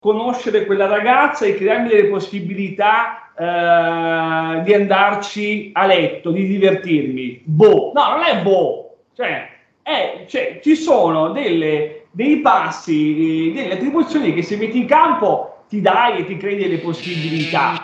conoscere quella ragazza e crearmi delle possibilità di andarci a letto, di divertirmi. No, non è cioè, ci sono dei passi, delle attribuzioni che se metti in campo ti dai e ti crei delle possibilità.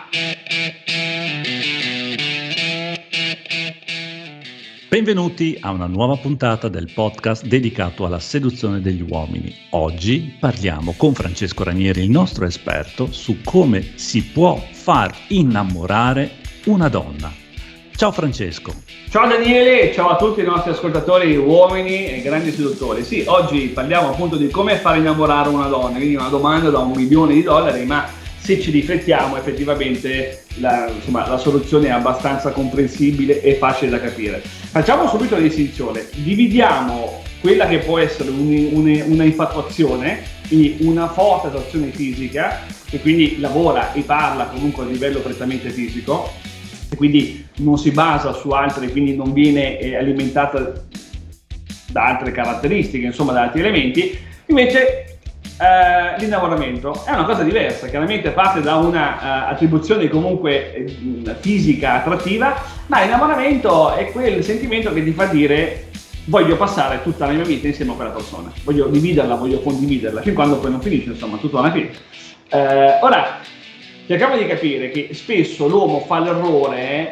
Benvenuti a una nuova puntata del podcast dedicato alla seduzione degli uomini. Oggi parliamo con Francesco Ranieri, il nostro esperto, su come si può far innamorare una donna. Ciao Francesco. Ciao Daniele, ciao a tutti i nostri ascoltatori uomini e grandi seduttori. Sì, oggi parliamo appunto di come far innamorare una donna, quindi una domanda da $1 milione, ma se ci riflettiamo effettivamente la soluzione è abbastanza comprensibile e facile da capire. Facciamo subito la distinzione, dividiamo quella che può essere una infatuazione, quindi una forte attrazione fisica, che quindi lavora e parla comunque a livello prettamente fisico, e quindi non si basa su altre, quindi non viene alimentata da altre caratteristiche, insomma da altri elementi. Invece l'innamoramento è una cosa diversa, chiaramente parte da una attribuzione comunque fisica attrattiva, ma l'innamoramento è quel sentimento che ti fa dire voglio passare tutta la mia vita insieme a quella persona, voglio dividerla, voglio condividerla, fin quando poi non finisce, insomma, tutta una fine. Ora cerchiamo di capire che spesso l'uomo fa l'errore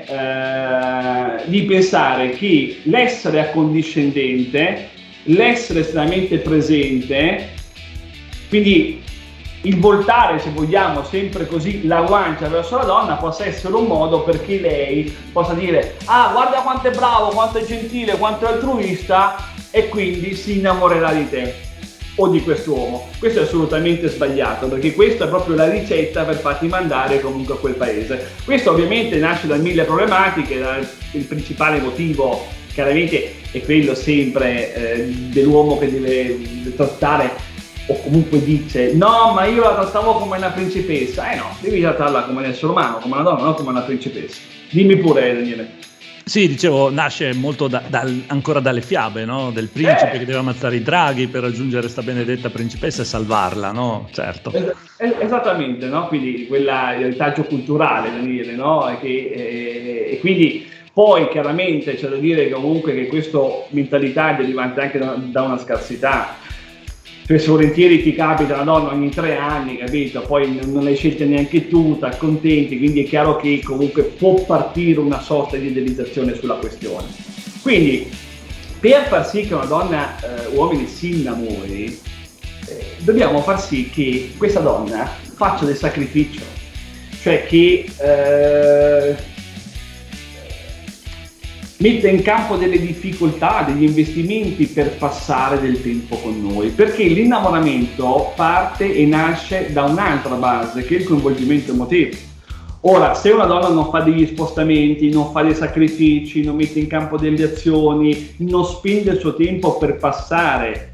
di pensare che l'essere accondiscendente, l'essere estremamente presente, quindi il voltare, se vogliamo, sempre così la guancia verso la donna possa essere un modo perché lei possa dire guarda quanto è bravo, quanto è gentile, quanto è altruista, e quindi si innamorerà di te o di quest'uomo. Questo è assolutamente sbagliato, perché questa è proprio la ricetta per farti mandare comunque a quel paese. Questo ovviamente nasce da 1000 problematiche, il principale motivo chiaramente è quello sempre dell'uomo che deve trattare, o comunque dice no, ma io la trattavo come una principessa. No, devi trattarla come un essere umano, come una donna, non come una principessa. Dimmi pure, Daniele. Sì, dicevo, nasce molto ancora dalle fiabe, no? Del principe che deve ammazzare i draghi per raggiungere sta benedetta principessa e salvarla, no? Certo. Esattamente, no? Quindi il retaggio culturale, Daniele, no? E quindi poi chiaramente c'è da dire che comunque che questa mentalità è derivante anche da una scarsità. Spesso volentieri ti capita una donna ogni 3 anni, capito? Poi non l'hai scelta neanche tu, ti accontenti, quindi è chiaro che comunque può partire una sorta di idealizzazione sulla questione. Quindi, per far sì che una donna uomini si innamori, dobbiamo far sì che questa donna faccia del sacrificio, cioè che mette in campo delle difficoltà, degli investimenti per passare del tempo con noi, perché l'innamoramento parte e nasce da un'altra base, che è il coinvolgimento emotivo. Ora, se una donna non fa degli spostamenti, non fa dei sacrifici, non mette in campo delle azioni, non spende il suo tempo per passare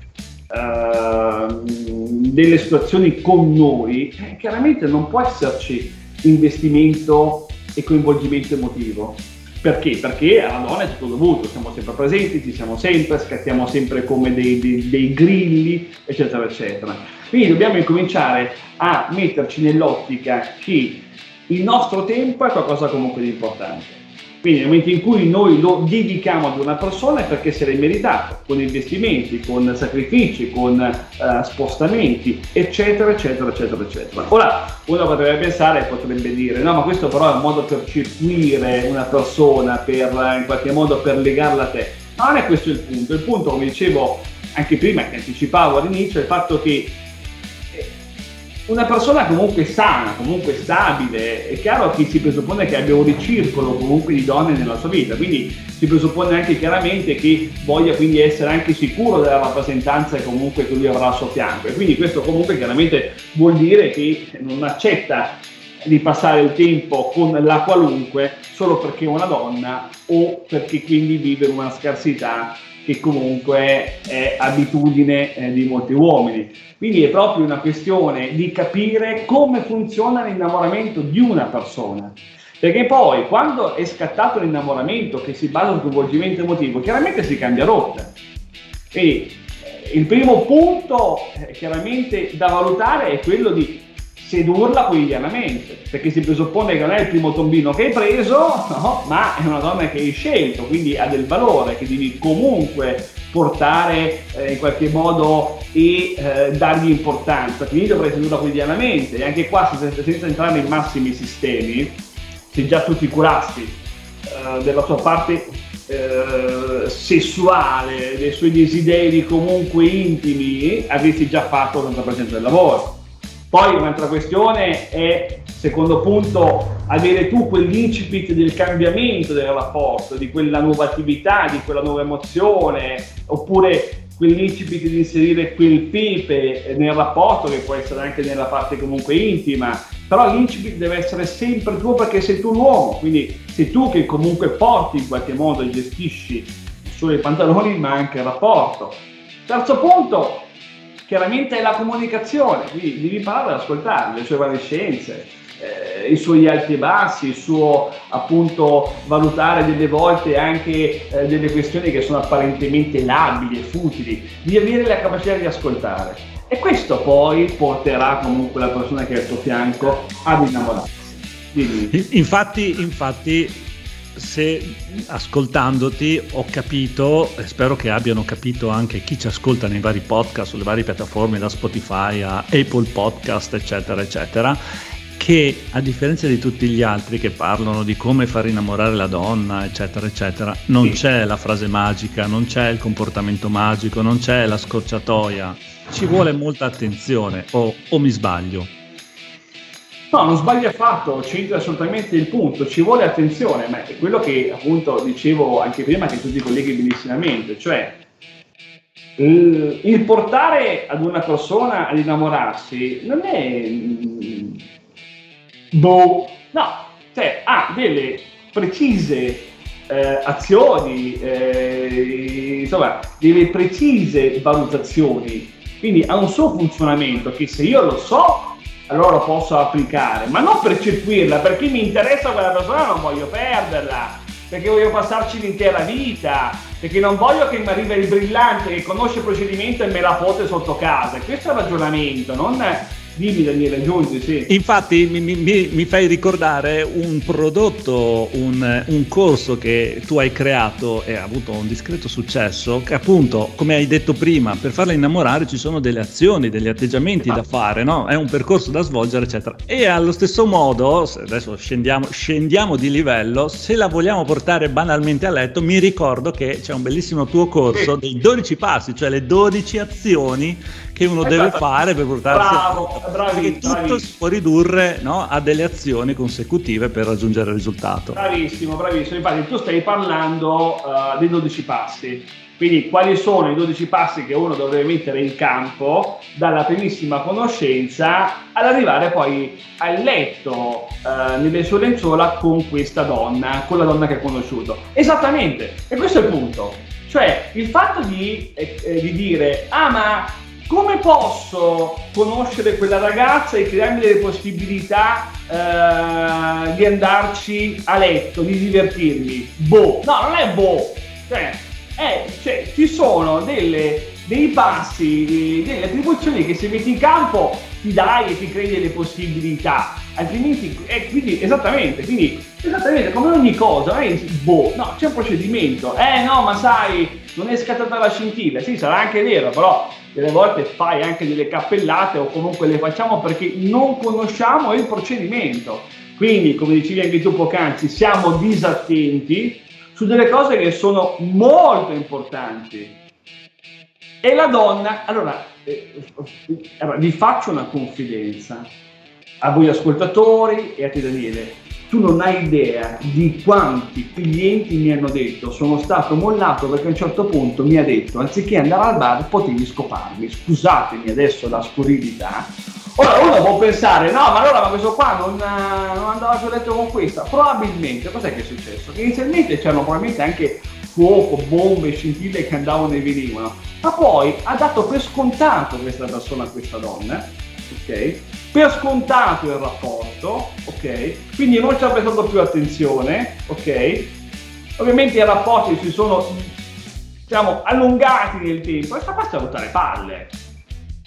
delle situazioni con noi, chiaramente non può esserci investimento e coinvolgimento emotivo. Perché? Perché alla donna è tutto dovuto, siamo sempre presenti, ci siamo sempre, scattiamo sempre come dei grilli, eccetera, eccetera. Quindi dobbiamo incominciare a metterci nell'ottica che il nostro tempo è qualcosa comunque di importante. Quindi nel momento in cui noi lo dedichiamo ad una persona è perché se l'è meritato, con investimenti, con sacrifici, con spostamenti, eccetera, eccetera, eccetera, eccetera. Ora uno potrebbe pensare, potrebbe dire, no, ma questo però è un modo per circuire una persona, per in qualche modo per legarla a te. Ma non è questo il punto. Il punto, come dicevo anche prima, che anticipavo all'inizio, è il fatto che una persona comunque sana, comunque stabile, è chiaro che si presuppone che abbia un ricircolo comunque di donne nella sua vita, quindi si presuppone anche chiaramente che voglia quindi essere anche sicuro della rappresentanza comunque che lui avrà al suo fianco, e quindi questo comunque chiaramente vuol dire che non accetta di passare il tempo con la qualunque solo perché è una donna o perché quindi vive una scarsità che comunque è abitudine di molti uomini. Quindi è proprio una questione di capire come funziona l'innamoramento di una persona, perché poi quando è scattato l'innamoramento che si basa sul coinvolgimento emotivo, chiaramente si cambia rotta. Quindi il primo punto chiaramente da valutare è quello di sedurla quotidianamente, perché si presuppone che non è il primo tombino che hai preso, no? Ma è una donna che hai scelto, quindi ha del valore, che devi comunque portare in qualche modo e dargli importanza, quindi dovrai sedurla quotidianamente. E anche qua, senza entrare in massimi sistemi, se già tu ti curassi della sua parte sessuale, dei suoi desideri comunque intimi, avresti già fatto l'80% del lavoro. Poi un'altra questione è, secondo punto, avere tu quell'incipit del cambiamento del rapporto, di quella nuova attività, di quella nuova emozione, oppure quell'incipit di inserire quel pepe nel rapporto, che può essere anche nella parte comunque intima, però l'incipit deve essere sempre tuo, perché sei tu l'uomo, quindi sei tu che comunque porti in qualche modo e gestisci solo i pantaloni, ma anche il rapporto. Terzo punto, chiaramente è la comunicazione, quindi devi imparare ad ascoltare le sue evanescenze, i suoi alti e bassi, il suo appunto valutare delle volte anche delle questioni che sono apparentemente labili e futili, di avere la capacità di ascoltare, e questo poi porterà comunque la persona che è al tuo fianco ad innamorarsi. Infatti se ascoltandoti ho capito, e spero che abbiano capito anche chi ci ascolta nei vari podcast, sulle varie piattaforme, da Spotify a Apple Podcast eccetera eccetera, che a differenza di tutti gli altri che parlano di come far innamorare la donna eccetera eccetera, non c'è la frase magica, non c'è il comportamento magico, non c'è la scorciatoia, ci vuole molta attenzione, o mi sbaglio? No, non sbagli affatto, c'entra assolutamente il punto, ci vuole attenzione, ma è quello che appunto dicevo anche prima, che tutti i colleghi benissimamente, cioè il portare ad una persona ad innamorarsi non è cioè ha delle precise azioni, insomma delle precise valutazioni, quindi ha un suo funzionamento che se io lo so allora lo posso applicare, ma non percepirla, perché mi interessa quella persona, non voglio perderla, perché voglio passarci l'intera vita, perché non voglio che mi arrivi il brillante che conosce il procedimento e me la fotte sotto casa. Questo è il ragionamento, non dimmi Daniele, aggiungi, sì. Infatti mi fai ricordare un prodotto, un corso che tu hai creato e ha avuto un discreto successo, che appunto, come hai detto prima, per farla innamorare ci sono delle azioni, degli atteggiamenti da fare, no? È un percorso da svolgere eccetera, e allo stesso modo, adesso scendiamo di livello, se la vogliamo portare banalmente a letto, mi ricordo che c'è un bellissimo tuo corso dei 12 passi, cioè le 12 azioni che uno deve fare per portarsi perché tutto si può ridurre, no, a delle azioni consecutive per raggiungere il risultato. Bravissimo, infatti tu stai parlando dei 12 passi, quindi quali sono i 12 passi che uno dovrebbe mettere in campo dalla primissima conoscenza ad arrivare poi al letto, nelle sue lenzuola con questa donna, con la donna che ha conosciuto. Esattamente, e questo è il punto, cioè il fatto di dire ma come posso conoscere quella ragazza e crearmi delle possibilità di andarci a letto, di divertirmi? No, non è cioè ci sono dei passi, delle attribuzioni che se metti in campo ti dai e ti crei delle possibilità, altrimenti quindi esattamente come ogni cosa, no, c'è un procedimento, no, ma sai, non è scattata la scintilla, sì, sarà anche vero, però delle volte fai anche delle cappellate, o comunque le facciamo perché non conosciamo il procedimento, quindi come dicevi anche tu poc'anzi, siamo disattenti su delle cose che sono molto importanti. E la donna, allora vi faccio una confidenza a voi ascoltatori e a te Daniele, tu non hai idea di quanti clienti mi hanno detto sono stato mollato perché a un certo punto mi ha detto anziché andare al bar potevi scoparmi, scusatemi adesso la scurrilità. Ora uno può pensare ma questo qua non andava più a letto con questa, probabilmente cos'è che è successo? Che inizialmente c'erano probabilmente anche fuoco, bombe, scintille che andavano e venivano, ma poi ha dato per scontato questa persona, questa donna, ok? Per scontato il rapporto, ok? Quindi non ci ha prestato più attenzione, ok? Ovviamente i rapporti si sono, allungati nel tempo e sta basta buttare palle.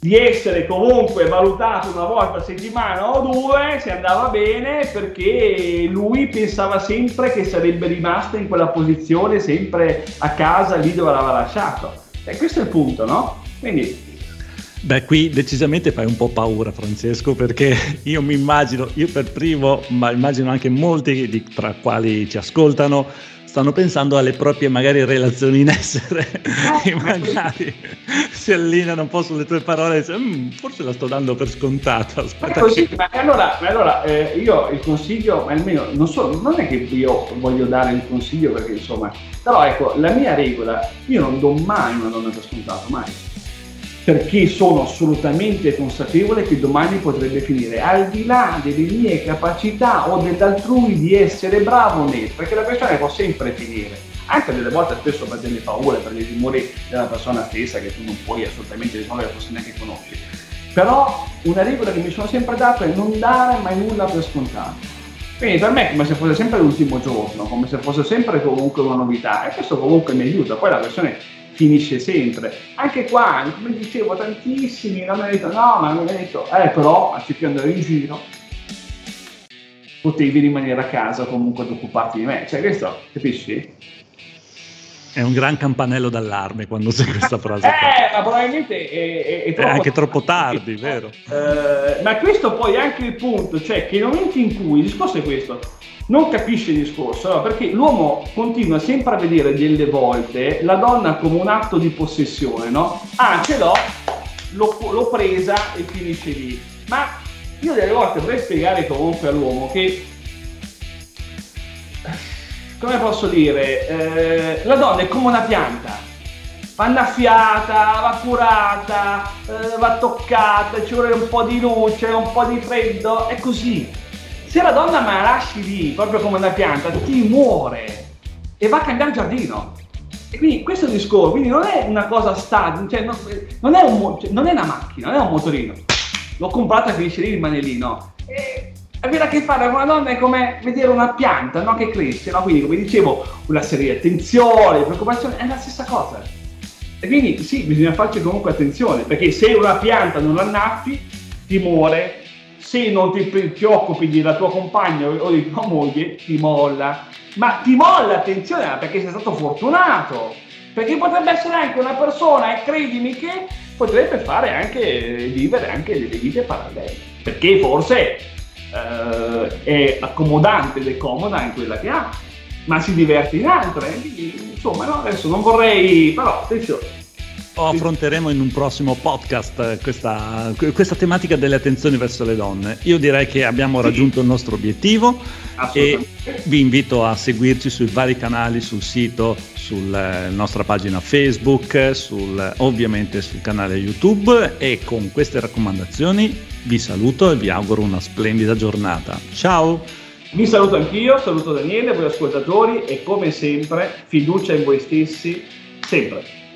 di essere comunque valutato una volta a settimana o due, se andava bene, perché lui pensava sempre che sarebbe rimasta in quella posizione, sempre a casa, lì dove l'aveva lasciato. E questo è il punto, no? Quindi... Beh, qui decisamente fai un po' paura, Francesco, perché io mi immagino, io per primo, ma immagino anche molti tra quali ci ascoltano, stanno pensando alle proprie magari relazioni in essere e magari si allineano un po' sulle tue parole e dicono, forse la sto dando per scontata. Ma allora io il consiglio, almeno non è che io voglio dare il consiglio perché insomma, però ecco, la mia regola, io non do mai una donna per scontato, mai. Perché sono assolutamente consapevole che domani potrebbe finire al di là delle mie capacità o dell'altrui di essere bravo perché la questione può sempre finire, anche delle volte spesso per delle paure, per dei timori della persona stessa che tu non puoi assolutamente risolvere, forse neanche conosci. Però una regola che mi sono sempre dato è non dare mai nulla per scontato. Quindi per me è come se fosse sempre l'ultimo giorno, come se fosse sempre comunque una novità, e questo comunque mi aiuta. Poi la questione finisce sempre. Anche qua, come dicevo, tantissimi non mi hanno detto no, ma non mi hanno detto però anziché andare in giro potevi rimanere a casa comunque ad occuparti di me, cioè questo, capisci? È un gran campanello d'allarme quando sei questa frase ma probabilmente è anche troppo tardi, vero? Ma questo poi è anche il punto, cioè che nel momento in cui il discorso è questo, non capisce il discorso, no? Perché l'uomo continua sempre a vedere delle volte la donna come un atto di possessione, no? Ce l'ho presa e finisce lì. Ma io delle volte vorrei spiegare comunque all'uomo che, come posso dire, la donna è come una pianta, va annaffiata, va curata, va toccata, ci vuole un po' di luce, un po' di freddo, è così. Se la donna me la lasci lì, proprio come una pianta, ti muore e va a cambiare il giardino. E quindi questo discorso, quindi non è una cosa statica, cioè non è una macchina, non è un motorino. L'ho comprata e finisce lì, rimane lì, no? E avere a che fare con una donna è come vedere una pianta, no? Che cresce, no? Quindi, come dicevo, una serie di attenzioni, preoccupazioni, è la stessa cosa. E quindi sì, bisogna farci comunque attenzione, perché se una pianta non la annaffi, ti muore. Se non ti occupi della tua compagna o di tua moglie, ti molla. Ma ti molla, attenzione, perché sei stato fortunato. Perché potrebbe essere anche una persona, e credimi che potrebbe fare anche, vivere anche delle vite parallele. Perché forse è accomodante ed è comoda in quella che ha, ma si diverte in altre. Quindi, insomma, no? Adesso non vorrei, però attenzione. Affronteremo in un prossimo podcast questa tematica delle attenzioni verso le donne. Io direi che abbiamo raggiunto il nostro obiettivo e vi invito a seguirci sui vari canali, sul sito, sulla nostra pagina Facebook, ovviamente sul canale YouTube, e con queste raccomandazioni vi saluto e vi auguro una splendida giornata. Ciao! Vi saluto anch'io, saluto Daniele, voi ascoltatori, e come sempre fiducia in voi stessi, sempre.